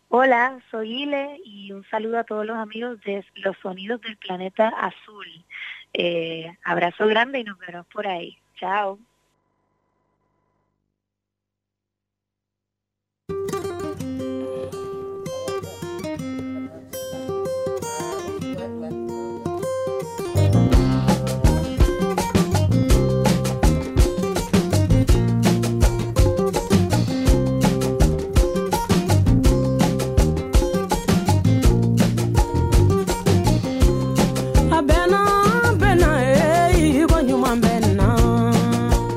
Hola, soy Ile y un saludo a todos los amigos de Los Sonidos del Planeta Azul. Abrazo grande y nos vemos por ahí. Chao. Abena, bena, eh, igwa nyuma bena.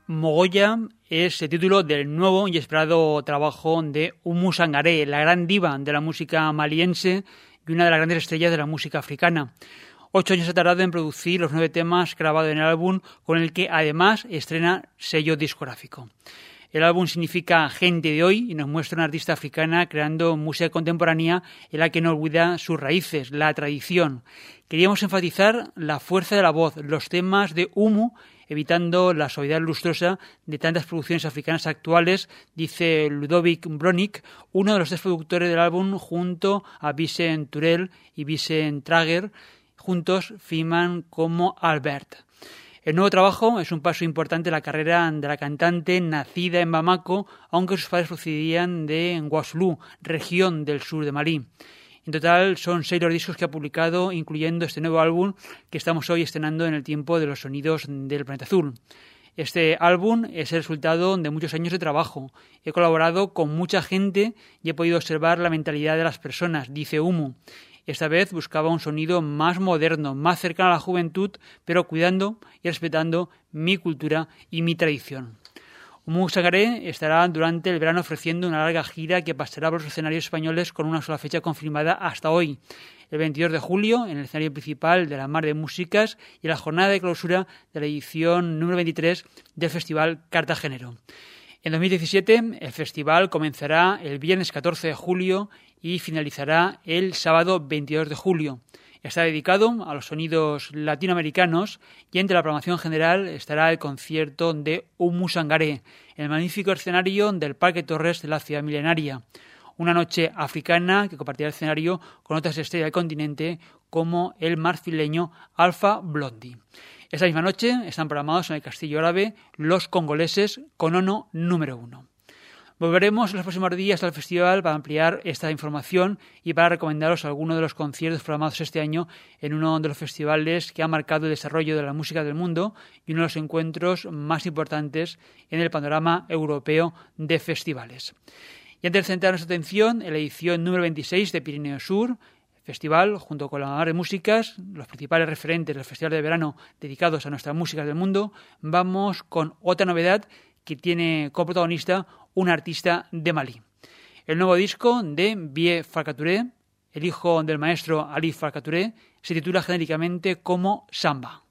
Mogoya es el título del nuevo y esperado trabajo de Oumou Sangaré, la gran diva de la música maliense y una de las grandes estrellas de la música africana. 8 años ha tardado en producir los 9 temas grabados en el álbum, con el que además estrena sello discográfico. El álbum significa gente de hoy y nos muestra una artista africana creando música contemporánea en la que no olvida sus raíces, la tradición. Queríamos enfatizar la fuerza de la voz, los temas de Oumou, evitando la suavidad lustrosa de tantas producciones africanas actuales, dice Ludovic Bronick, uno de los 3 productores del álbum, junto a Vincent Turel y Vincent Trager. Juntos firman como Albert. El nuevo trabajo es un paso importante en la carrera de la cantante, nacida en Bamako, aunque sus padres procedían de Ouagadougou, región del sur de Malí. En total son 6 los discos que ha publicado, incluyendo este nuevo álbum que estamos hoy estrenando en el tiempo de los sonidos del planeta azul. Este álbum es el resultado de muchos años de trabajo. He colaborado con mucha gente y he podido observar la mentalidad de las personas, dice Oumou. Esta vez buscaba un sonido más moderno, más cercano a la juventud, pero cuidando y respetando mi cultura y mi tradición. Oumou Sangaré estará durante el verano ofreciendo una larga gira que pasará por los escenarios españoles con una sola fecha confirmada hasta hoy. El 22 de julio, en el escenario principal de la Mar de Músicas y en la jornada de clausura de la edición número 23 del Festival Cartagenero. En 2017, el festival comenzará el viernes 14 de julio y finalizará el sábado 22 de julio. Está dedicado a los sonidos latinoamericanos y entre la programación general estará el concierto de Oumou Sangaré, en el magnífico escenario del Parque Torres de la ciudad milenaria. Una noche africana que compartirá el escenario con otras estrellas del continente como el marfileño Alpha Blondy. Esta misma noche están programados en el Castillo Árabe los congoleses Konono número 1. Volveremos en los próximos días al festival para ampliar esta información y para recomendaros algunos de los conciertos programados este año en uno de los festivales que ha marcado el desarrollo de la música del mundo y uno de los encuentros más importantes en el panorama europeo de festivales. Y antes de centrar nuestra atención en la edición número 26 de Pirineo Sur, festival, junto con la Mar de Músicas, los principales referentes del festival de verano dedicados a nuestras músicas del mundo, vamos con otra novedad que tiene como protagonista un artista de Malí. El nuevo disco de Vie Farka Touré, el hijo del maestro Ali Farka Touré, se titula genéricamente como Samba.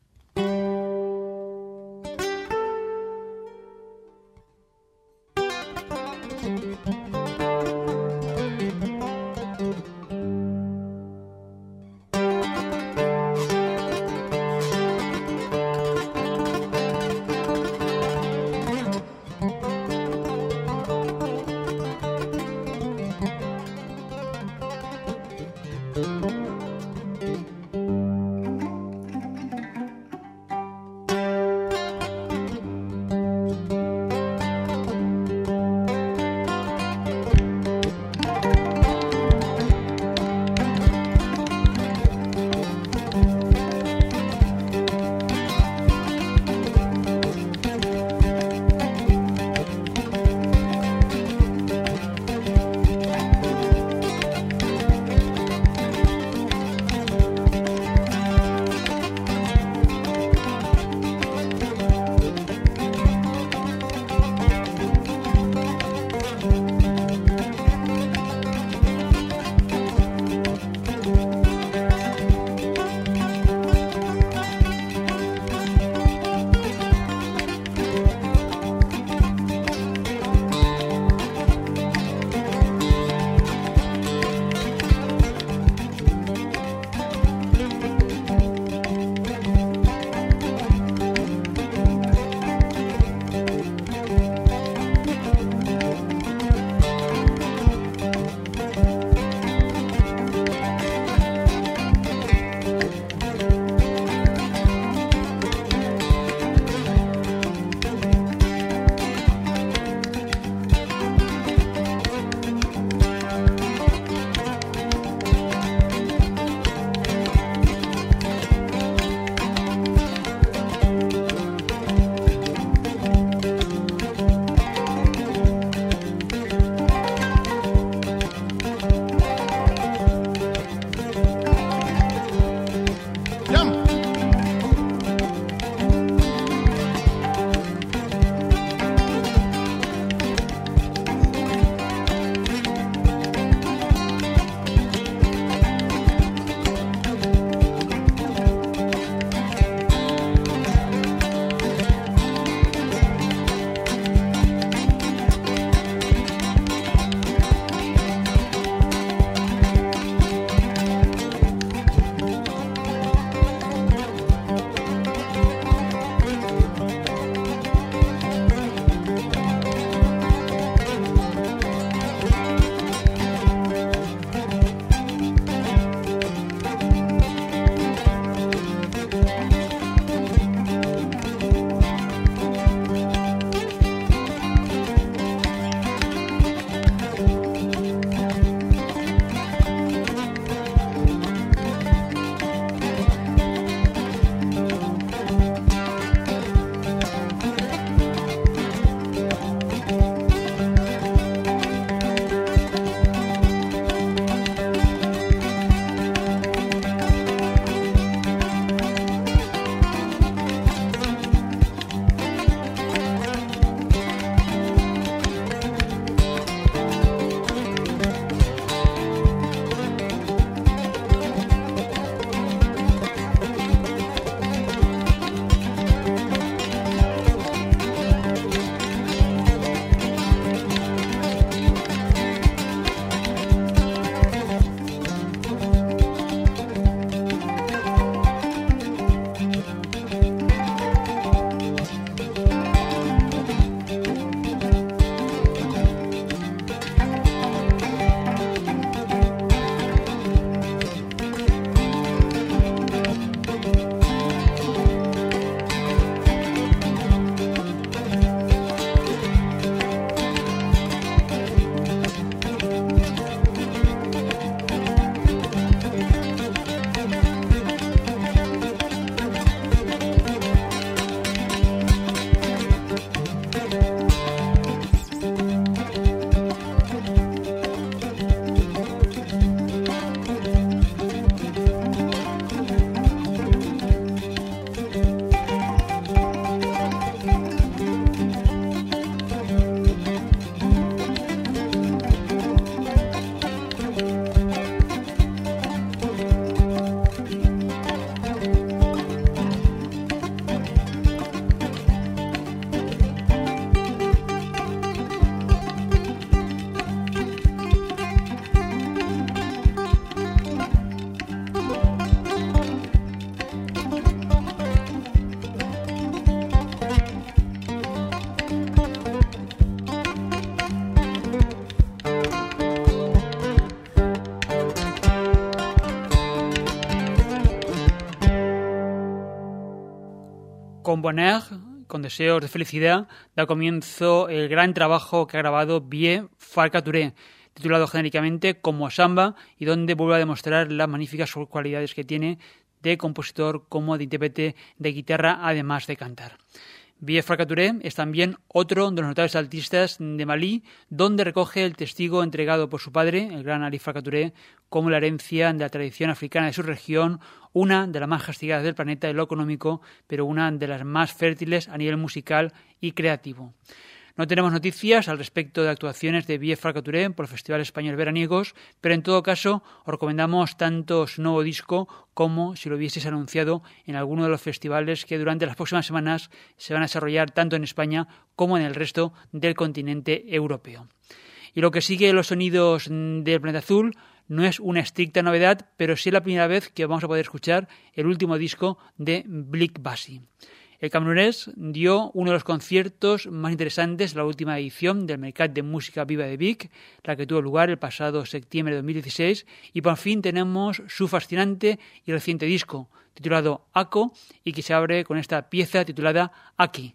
Con Bonheur, con deseos de felicidad, da comienzo el gran trabajo que ha grabado Vie Farka Touré, titulado genéricamente como Samba, y donde vuelve a demostrar las magníficas cualidades que tiene de compositor como de intérprete de guitarra, además de cantar. Vie Farka Touré es también otro de los notables artistas de Malí, donde recoge el testigo entregado por su padre, el gran Ali Farka Touré, como la herencia de la tradición africana de su región, una de las más castigadas del planeta en lo económico, pero una de las más fértiles a nivel musical y creativo. No tenemos noticias al respecto de actuaciones de Vie Farka Touré por festivales españoles veraniegos, pero en todo caso os recomendamos tanto su nuevo disco como si lo hubieseis anunciado en alguno de los festivales que durante las próximas semanas se van a desarrollar tanto en España como en el resto del continente europeo. Y lo que sigue los sonidos del Planeta Azul no es una estricta novedad, pero sí la primera vez que vamos a poder escuchar el último disco de Blick Bassi. El camerunés dio uno de los conciertos más interesantes de la última edición del Mercat de Música Viva de Vic, la que tuvo lugar el pasado septiembre de 2016, y por fin tenemos su fascinante y reciente disco, titulado Ako, y que se abre con esta pieza titulada Aquí.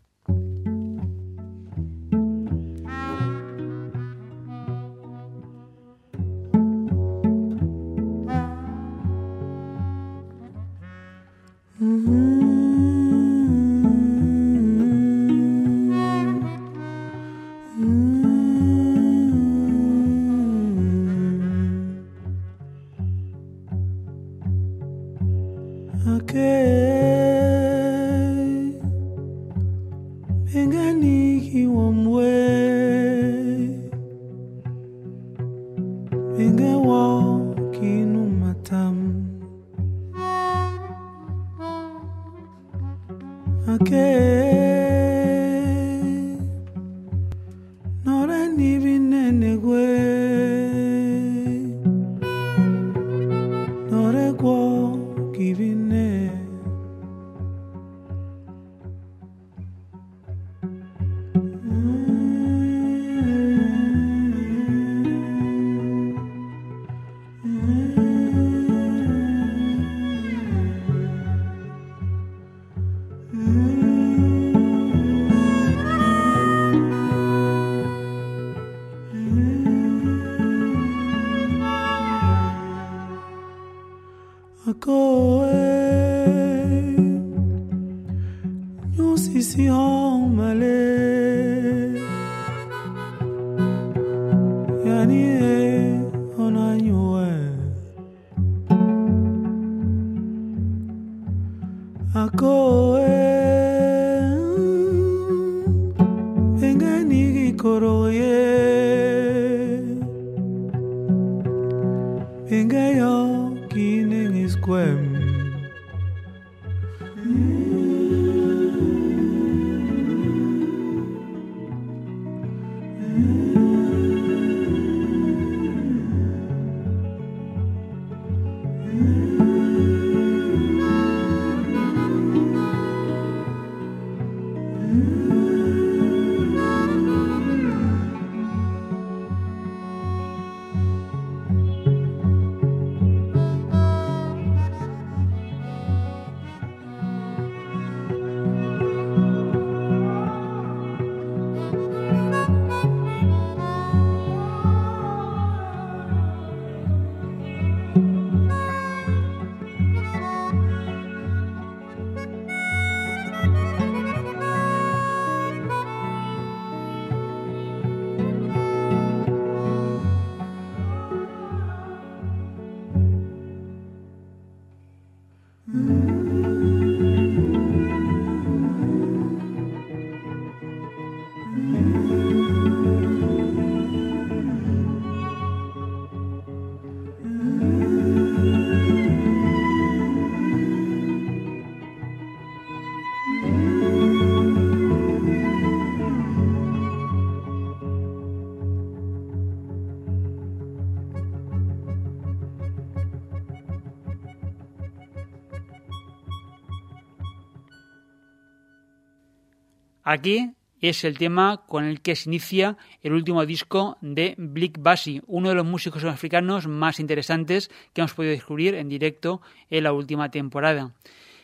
Aquí es el tema con el que se inicia el último disco de Blick Bassi, uno de los músicos africanos más interesantes que hemos podido descubrir en directo en la última temporada.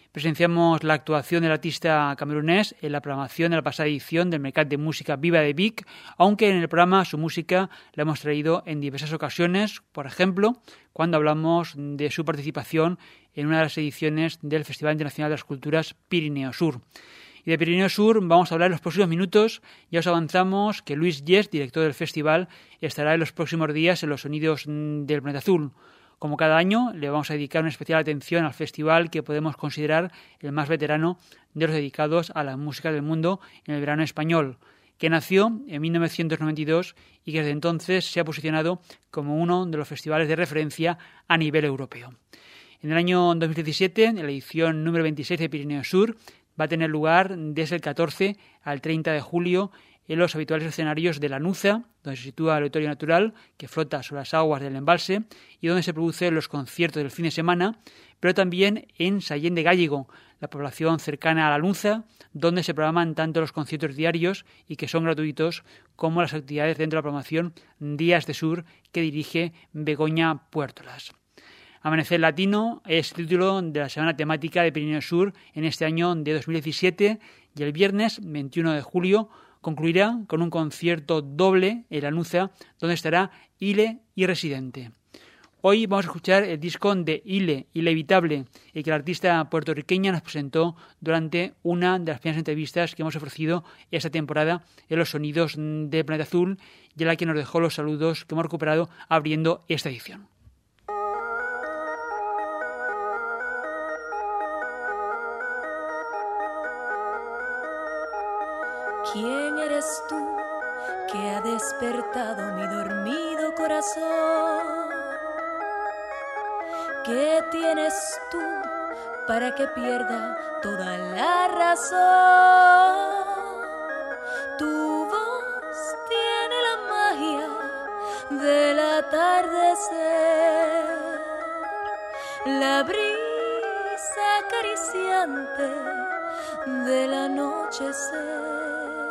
Presenciamos la actuación del artista camerunés en la programación de la pasada edición del Mercat de Música Viva de Vic, aunque en el programa su música la hemos traído en diversas ocasiones, por ejemplo, cuando hablamos de su participación en una de las ediciones del Festival Internacional de las Culturas Pirineo Sur. Y de Pirineo Sur vamos a hablar en los próximos minutos. Ya os avanzamos que Luis Yes, director del festival, estará en los próximos días en los Sonidos del Planeta Azul. Como cada año, le vamos a dedicar una especial atención al festival que podemos considerar el más veterano de los dedicados a la música del mundo en el verano español, que nació en 1992 y que desde entonces se ha posicionado como uno de los festivales de referencia a nivel europeo. En el año 2017, en la edición número 26 de Pirineo Sur, va a tener lugar desde el 14 al 30 de julio en los habituales escenarios de Lanuza, donde se sitúa el Auditorio Natural, que flota sobre las aguas del embalse, y donde se producen los conciertos del fin de semana, pero también en Sallén de Gállego, la población cercana a Lanuza, donde se programan tanto los conciertos diarios y que son gratuitos, como las actividades dentro de la programación Días de Sur, que dirige Begoña Puertolas. Amanecer Latino es el título de la semana temática de Pirineo Sur en este año de 2017, y el viernes 21 de julio concluirá con un concierto doble en Lanuza, donde estará Ile y Residente. Hoy vamos a escuchar el disco de Ile, Inevitable, el que la artista puertorriqueña nos presentó durante una de las primeras entrevistas que hemos ofrecido esta temporada en los Sonidos de Planeta Azul, y en la que nos dejó los saludos que hemos recuperado abriendo esta edición. ¿Quién eres tú que ha despertado mi dormido corazón? ¿Qué tienes tú para que pierda toda la razón? Tu voz tiene la magia del atardecer, la brisa acariciante del anochecer.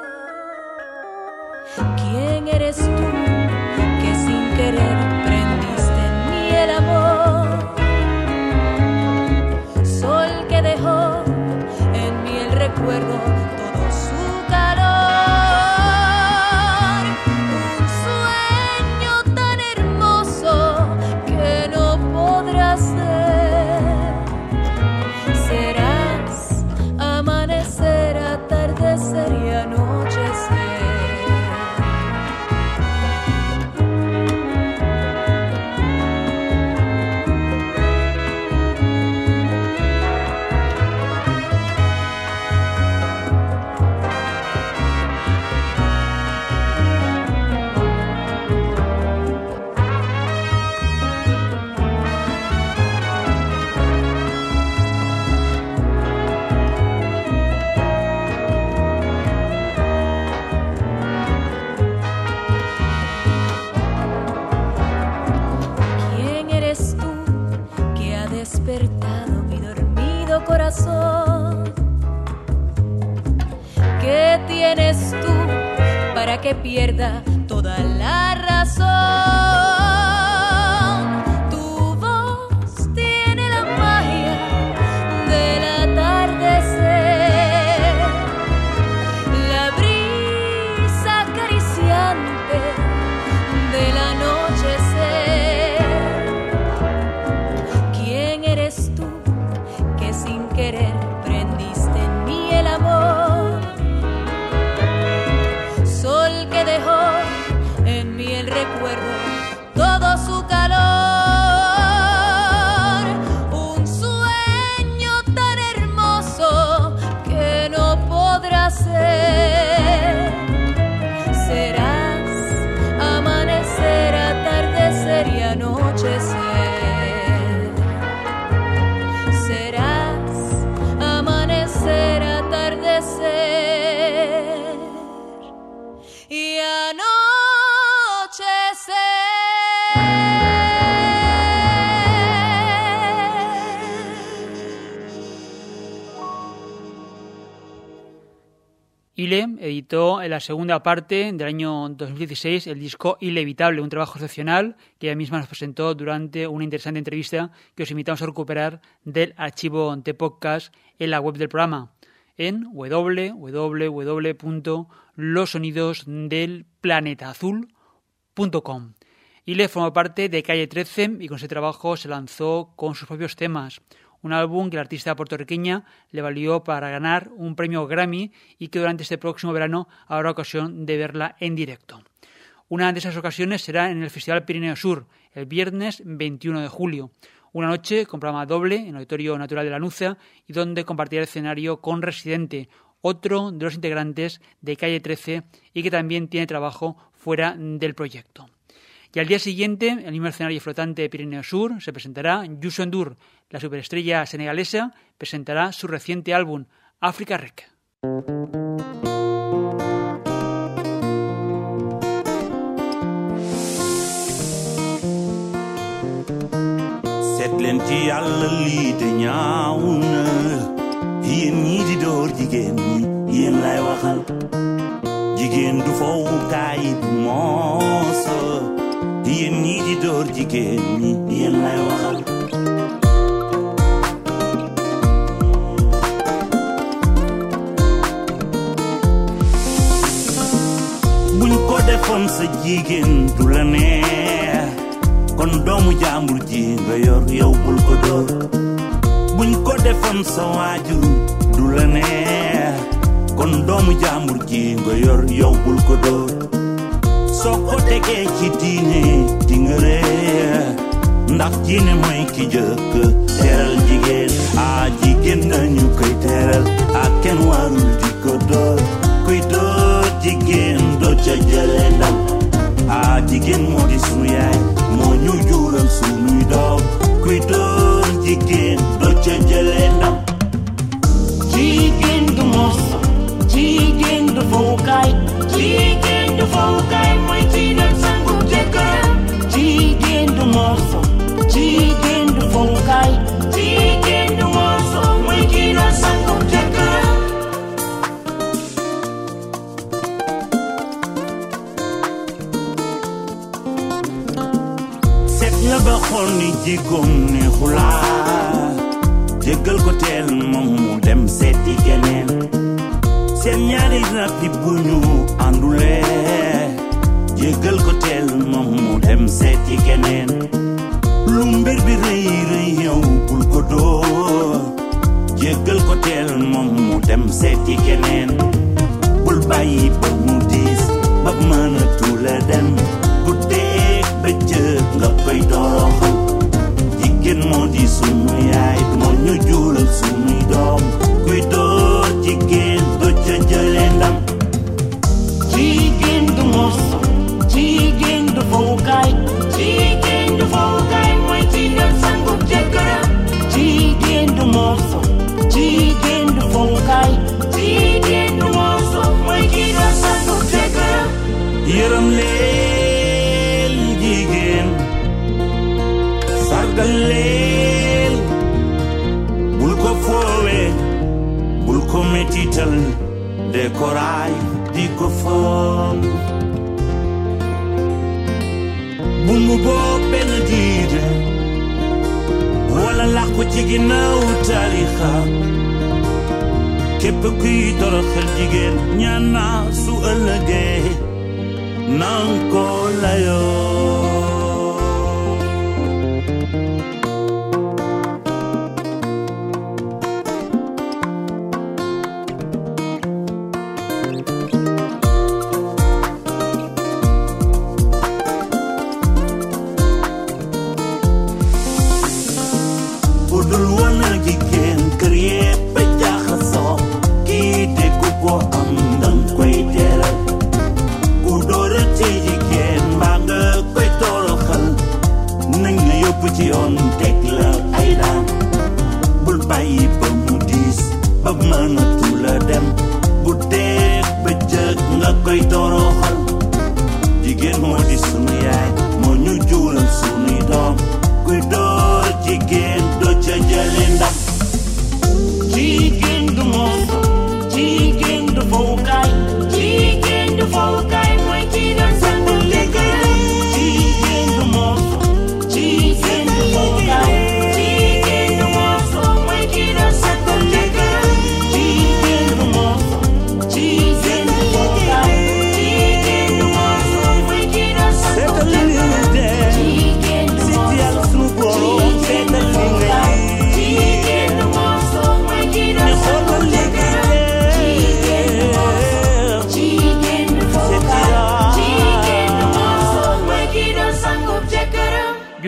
¿Quién eres tú que sin querer prendiste en mí el amor? Sol que dejó en mí el recuerdo todo su calor. Un sueño tan hermoso que no podrás ser. Serás amanecer, atardecer y anochecer. Despertado mi dormido corazón. ¿Qué tienes tú para que pierda toda la razón? Tu voz tiene la magia del atardecer, la brisa acariciante del anochecer. Querer prendiste en mí el amor, sol que dejó en mí el recuerdo Ile editó en la segunda parte del año 2016 el disco Ilevitable, un trabajo excepcional que ella misma nos presentó durante una interesante entrevista que os invitamos a recuperar del archivo de podcast en la web del programa en www.losonidosdelplanetaazul.com. Ile formó parte de Calle 13 y con ese trabajo se lanzó con sus propios temas. Un álbum que la artista puertorriqueña le valió para ganar un premio Grammy y que durante este próximo verano habrá ocasión de verla en directo. Una de esas ocasiones será en el Festival Pirineo Sur, el viernes 21 de julio. Una noche con programa doble en el Auditorio Natural de Lanuza y donde compartirá el escenario con Residente, otro de los integrantes de Calle 13 y que también tiene trabajo fuera del proyecto. Y al día siguiente, en el mismo escenario flotante de Pirineo Sur, se presentará Youssou N'Dour. La superestrella senegalesa presentará su reciente álbum, Africa Rec. Seet leen ci Yàlla lii te ñaaw na yéen ñii di door jigéen ñi yéen lay waxal jigéen du fowukaay du mooso yéen ñii di door jigéen ñi yéen lay waxal buñ ko defoon sa jigéen du la neex kon doomu jàmbur ji nga yor yow bul ko door buñ ko defoon sa waajur du la neex kon doomu jàmbur ji nga yor yow bul ko door soo ko tegee ci diine di nga réer ndax diine mooy ki jëkk teral jigéen jigéen nañu koy teral kenn warul di ko door kuy door jigéen doo ca jële ndam jigéen moo di sunu yaay moo ñu jural sunuy doom kuy door jigéen doo ca jële ndam jigéen du morso jigéen du fowukaay jigéen du fowukaay mooy ci doon sangu jëkkëram jigéen du morso jigéen du fowukaay jigéen du morso mooy ci doon sangu jëkkëram seet nga ba xool ni jigéen neexulaa jéggal ko teel moom mu dem seeti keneen seen ñaari rappi bu ñu àndulee jéggal ko teel moom mu dem seeti keneen lu mbir bi rëy rëy yow bul ko dóor jéggal ko teel moom mu dem seeti keneen bul bàyyi ba mu diis ba mënatu la dem bu dee bëccëg nga koy toroxal jigéen moo di sunu yaay moo ñu jural sunuy doom kuy door jigéen doo ca jële ndam jigéen du morso jigéen du fowukaay jigéen du fowukaay mooy ci doon sangu jëkkëram jigéen du morso jigéen du fowukaay jigéen du morso mooy ci doon sangu jëkkëram yërëm leen jigéen sargal leen bul ko foowe bul ko metital de ko raay di ko foon bu mu boo benn diide wala làq ko ci ginnaaw tarixa képp kuy toroxal jigéen ñaan naa su ëllëgee nan ko layoo jigéen du morso jigéen du fowukaay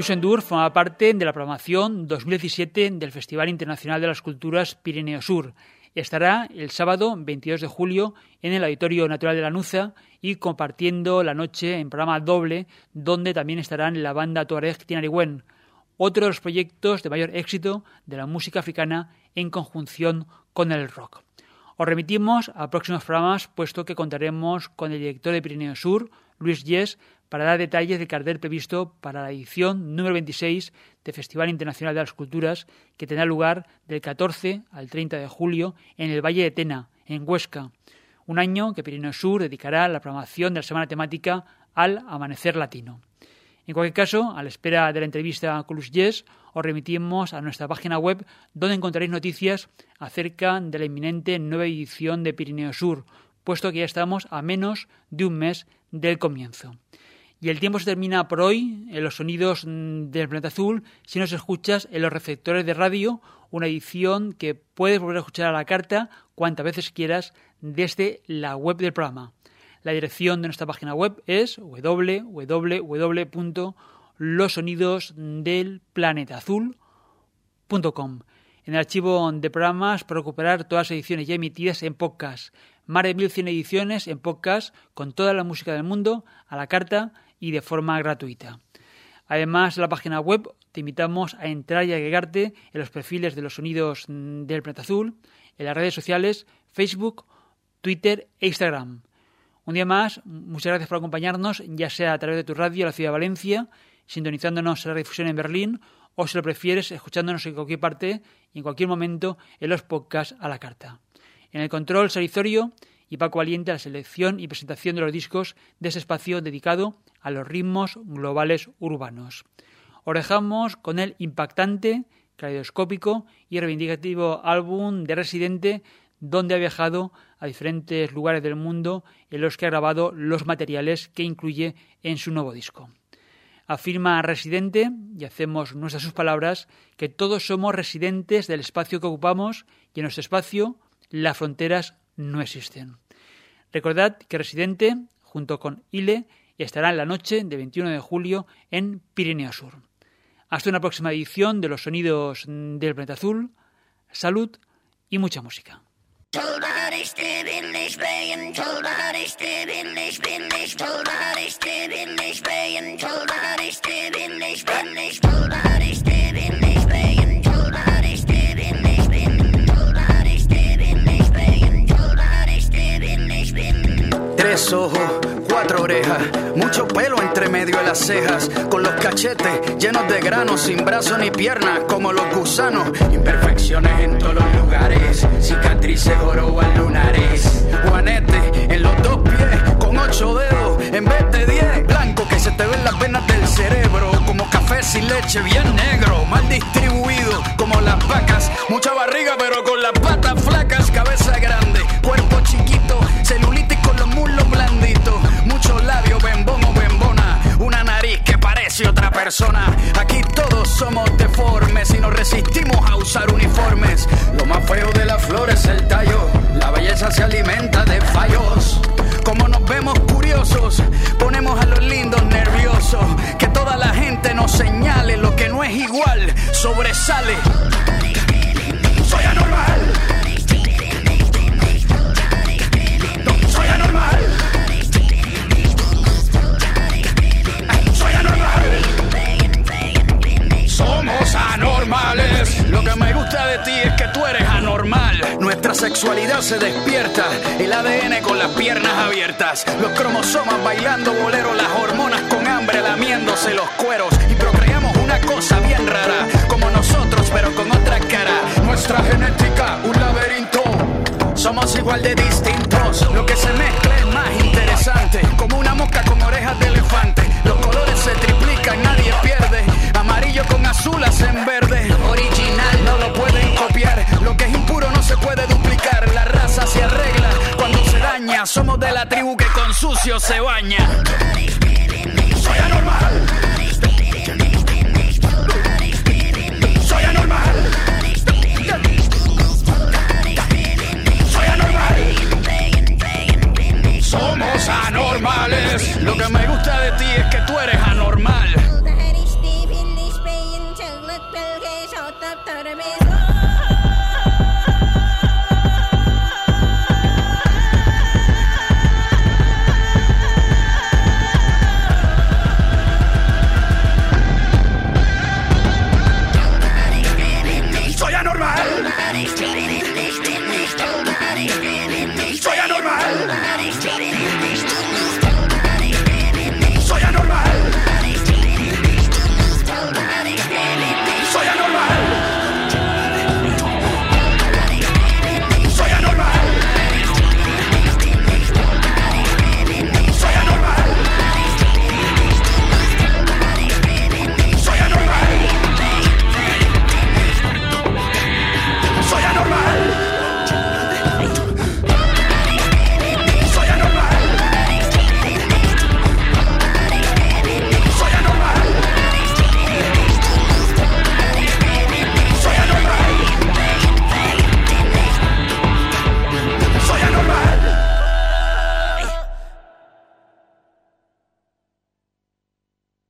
Luxemburgo forma parte de la programación 2017 del Festival Internacional de las Culturas Pirineo Sur. Estará el sábado 22 de julio en el Auditorio Natural de Lanuza y compartiendo la noche en programa doble, donde también estarán la banda tuareg Tinariwen, otro de los proyectos de mayor éxito de la música africana en conjunción con el rock. Os remitimos a próximos programas, puesto que contaremos con el director de Pirineo Sur, Luis Yes, para dar detalles del cartel previsto para la edición número 26 del Festival Internacional de las Culturas, que tendrá lugar del 14 al 30 de julio en el Valle de Tena, en Huesca. Un año que Pirineo Sur dedicará la programación de la semana temática al Amanecer Latino. En cualquier caso, a la espera de la entrevista con Luis Yes, os remitimos a nuestra página web, donde encontraréis noticias acerca de la inminente nueva edición de Pirineo Sur, puesto que ya estamos a menos de un mes del comienzo. Y el tiempo se termina por hoy en los sonidos del Planeta Azul. Si nos escuchas en los receptores de radio, una edición que puedes volver a escuchar a la carta cuantas veces quieras desde la web del programa. La dirección de nuestra página web es www.losonidosdelplanetaazul.com. En el archivo de programas para recuperar todas las ediciones ya emitidas en podcast. Más de 1100 ediciones en podcast con toda la música del mundo a la carta y de forma gratuita. Además, en la página web te invitamos a entrar y agregarte en los perfiles de los sonidos del Planeta Azul, en las redes sociales Facebook, Twitter e Instagram. Un día más, muchas gracias por acompañarnos, ya sea a través de tu radio en la ciudad de Valencia, sintonizándonos en la redifusión en Berlín, o si lo prefieres, escuchándonos en cualquier parte y en cualquier momento en los podcasts a la carta. En el control, Sarizorio, y Paco Valiente a la selección y presentación de los discos de ese espacio dedicado a los ritmos globales urbanos. Os dejamos con el impactante, caleidoscópico y reivindicativo álbum de Residente, donde ha viajado a diferentes lugares del mundo en los que ha grabado los materiales que incluye en su nuevo disco. Afirma Residente, y hacemos nuestras sus palabras, que todos somos residentes del espacio que ocupamos y en nuestro espacio las fronteras no existen. Recordad que Residente, junto con Ile, estará en la noche de 21 de julio en Pirineo Sur. Hasta una próxima edición de los sonidos del Planeta Azul. Salud y mucha música. Tres ojos, cuatro orejas, mucho pelo entre medio de las cejas, con los cachetes llenos de granos, sin brazos ni piernas, como los gusanos, imperfecciones en todos los lugares, cicatrices jorobas lunares, juanete en los dos pies, con 8 dedos en vez de 10, blanco que se te ven las venas del cerebro, como café sin leche, bien negro, mal distribuido, como las vacas, mucha barriga pero con las patas flacas, cabeza grande, cuerpo chiquito, celulitis con los muslos blanditos, muchos labios, bembón o bembona, una nariz que parece otra persona. Aquí todos somos deformes y nos resistimos a usar uniformes. Lo más feo de la flor es el tallo, la belleza se alimenta de fallos. Como nos vemos curiosos, ponemos a los lindos nerviosos. Que toda la gente nos señale, lo que no es igual sobresale. Soy anormal. Soy anormal. Soy anormal. Somos anormales. Lo que me gusta de ti es que tú eres anormal. Nuestra sexualidad se despierta, el ADN con las piernas abiertas, los cromosomas bailando bolero, las hormonas con hambre lamiéndose los cueros y procreamos una cosa bien rara, como nosotros pero con otra cara. Nuestra genética, un laberinto. Somos igual de distintos, lo que se mezcla es más interesante, como una mosca con orejas de elefante. Los colores se triplican, nadie pierde, amarillo con azul hacen verde. Original, no lo pueden copiar, lo que es impuro no se puede duplicar. La raza se arregla cuando se daña, somos de la tribu que con sucio se baña. Soy anormal. Soy anormal. Somos anormales. Lo que me gusta de ti es